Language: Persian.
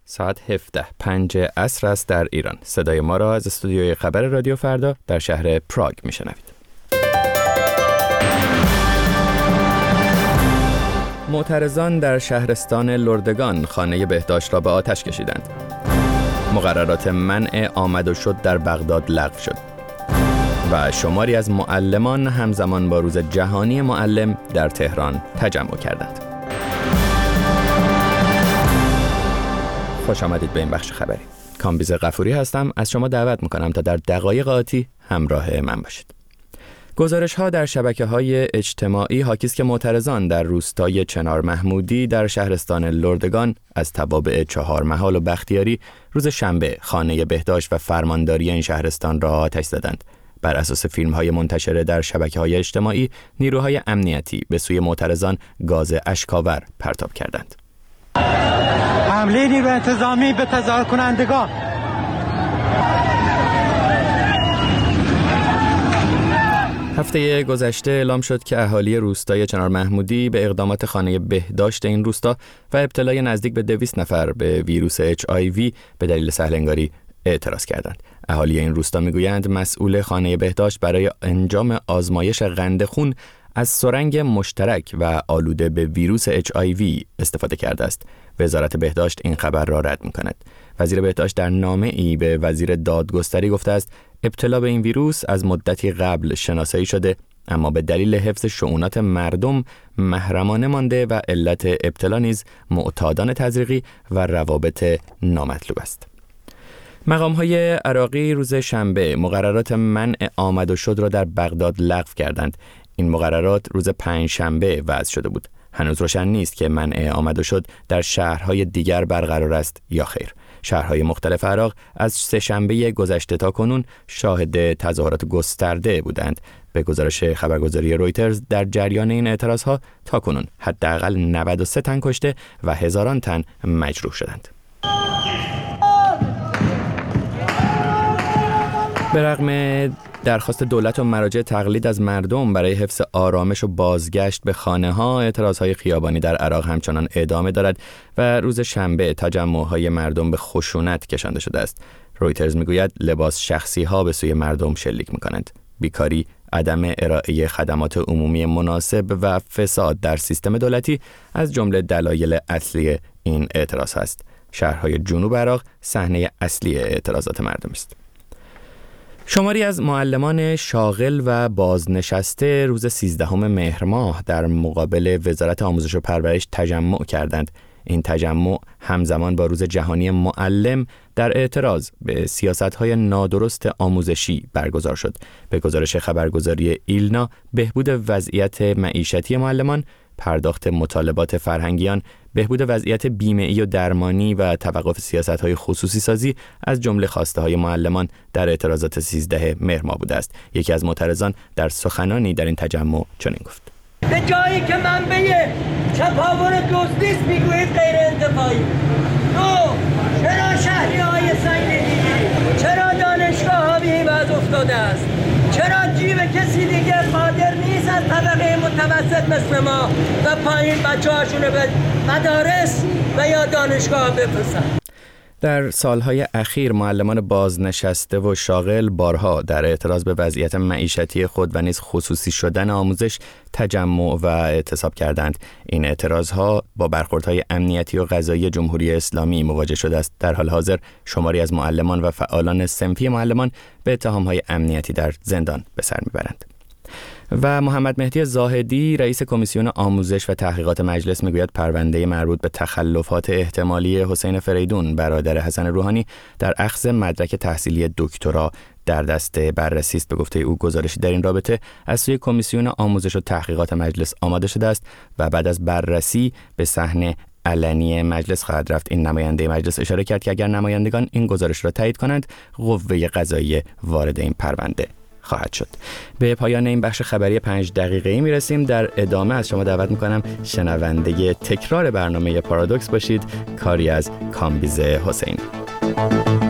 ساعت 17:05 عصر است در ایران. صدای ما را از استودیوی خبر رادیو فردا در شهر پراگ میشنوید. معترضان در شهرستان لردگان خانه بهداشت را به آتش کشیدند. مقررات منع آمد و شد در بغداد لغو شد. و شماری از معلمان همزمان با روز جهانی معلم در تهران تجمع کردند. خوش آمدید به این بخش خبری. کامبیز غفوری هستم. از شما دعوت میکنم تا در دقایق آتی همراه من باشید. گزارش‌ها در شبکه‌های اجتماعی حاکی است که معترضان در روستای چنار محمودی در شهرستان لردگان از توابع چهارمحال و بختیاری روز شنبه خانه بهداشت و فرمانداری این شهرستان را آتش زدند. بر اساس فیلم‌های منتشر در شبکه‌های اجتماعی، نیروهای امنیتی به سوی معترضان گاز اشک‌آور پرتاب کردند. حمله نیروی انتظامی به تظاهر کنندگان. هفته گذشته اعلام شد که اهالی روستای چنار محمودی به اقدامات خانه بهداشت این روستا و ابتلای نزدیک به 200 نفر به ویروس HIV به دلیل سهلنگاری اعتراض کردند. اهالی این روستا میگویند مسئول خانه بهداشت برای انجام آزمایش قند خون از سرنگ مشترک و آلوده به ویروس HIV استفاده کرده است. وزارت بهداشت این خبر را رد می‌کند. وزیر بهداشت در نامه‌ای به وزیر دادگستری گفته است ابتلا به این ویروس از مدتی قبل شناسایی شده، اما به دلیل حفظ شؤونات مردم محرمانه مانده و علت ابتلا نیز معتادان تزریقی و روابط نامطلوب است. مقام‌های عراقی روز شنبه مقررات منع آمد و شد را در بغداد لغو کردند. این مقررات روز پنجشنبه وضع شده بود. هنوز روشن نیست که منع آمد و شد در شهرهای دیگر برقرار است یا خیر. شهرهای مختلف عراق از سه‌شنبه گذشته تا کنون شاهد تظاهرات گسترده بودند. به گزارش خبرگزاری رویترز در جریان این اعتراضها تا کنون حداقل 93 تن کشته و هزاران تن مجروح شدند. به رغم درخواست دولت و مراجع تقلید از مردم برای حفظ آرامش و بازگشت به خانه‌ها، اعتراضهای خیابانی در عراق همچنان ادامه دارد و روز شنبه تجمع‌های مردم به خشونت کشانده شده است. رویترز میگوید لباس شخصی‌ها به سوی مردم شلیک می‌کنند. بیکاری، عدم ارائه خدمات عمومی مناسب و فساد در سیستم دولتی از جمله دلایل اصلی این اعتراض است. شهرهای جنوب عراق صحنه اصلی اعتراضات مردم است. شماری از معلمان شاغل و بازنشسته روز 13 مهر ماه در مقابل وزارت آموزش و پرورش تجمع کردند. این تجمع همزمان با روز جهانی معلم در اعتراض به سیاست‌های نادرست آموزشی برگزار شد. به گزارش خبرگزاری ایلنا، بهبود وضعیت معیشتی معلمان، پرداخت مطالبات فرهنگیان، بهبود وضعیت بیمه‌ای و درمانی و توقف سیاست‌های خصوصی سازی از جمله خواسته‌های معلمان در اعتراضات 13 مهر ماه بوده است. یکی از معترضان در سخنانی در این تجمع چنین گفت: به جایی که منبع چپاول دزدی است میگویید غیر انتفاعی. چرا شهریه‌های سنگینی؟ چرا دانشگاه‌ها به این وضع افتاده است؟ چرا جیب کسی دیگه قادر نیست از طبقه متوسط مثل ما و پایین بچه‌هاشون رو به مدارس و یا دانشگاه بفرستند؟ در سالهای اخیر معلمان بازنشسته و شاغل بارها در اعتراض به وضعیت معیشتی خود و نیز خصوصی شدن آموزش تجمع و اعتصاب کردند. این اعتراضها با برخوردهای امنیتی و قضایی جمهوری اسلامی مواجه شده است. در حال حاضر شماری از معلمان و فعالان صنفی معلمان به اتهامهای امنیتی در زندان به سر میبرند. و محمد مهدی زاهدی رئیس کمیسیون آموزش و تحقیقات مجلس میگوید پرونده مربوط به تخلفات احتمالی حسین فریدون برادر حسن روحانی در اخذ مدرک تحصیلی دکترا در دست بررسی است. به گفته او گزارشی در این رابطه از سوی کمیسیون آموزش و تحقیقات مجلس آماده شده است و بعد از بررسی به صحن علنی مجلس خواهد رفت. این نماینده مجلس اشاره کرد که اگر نمایندگان این گزارش را تایید کنند قوه قضاییه وارد این پرونده خواهد شد. به پایان این بخش خبری 5 دقیقه‌ای میرسیم. در ادامه از شما دعوت میکنم شنونده تکرار برنامه پارادوکس باشید، کاری از کامبیز حسینی.